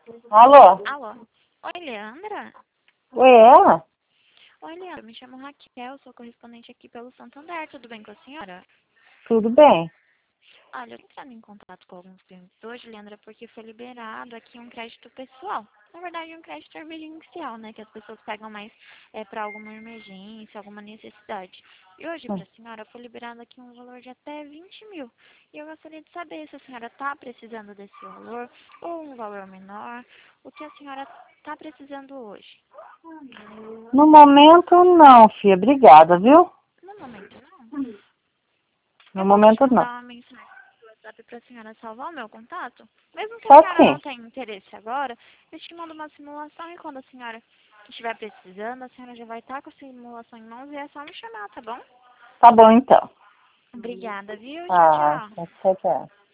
Alô? Alô? Oi, Leandra? Oi, é ela? Oi, Leandra, me chamo Raquel, sou correspondente aqui pelo Santander, tudo bem com a senhora? Tudo bem? Olha, eu tô entrando em contato com alguns clientes hoje, Leandra, porque foi liberado aqui um crédito pessoal. Na verdade, um crédito emergencial, né? Que as pessoas pegam mais para alguma emergência, alguma necessidade. E hoje, para a senhora, foi liberado aqui um valor de até 20 mil. E eu gostaria de saber se a senhora está precisando desse valor ou um valor menor. O que a senhora está precisando hoje? No momento, não, filha. Obrigada, viu? No momento, não. No Eu posso te momento, não. mandar uma mensagem no WhatsApp para a senhora salvar o meu contato? Mesmo que a Pode senhora não sim. tenha interesse agora, eu te mando uma simulação e quando a senhora estiver precisando, a senhora já vai estar com a simulação em mãos e é só me chamar, tá bom? Tá bom, então. Obrigada, viu? Tchau, Ah, tchau. tchau, tchau.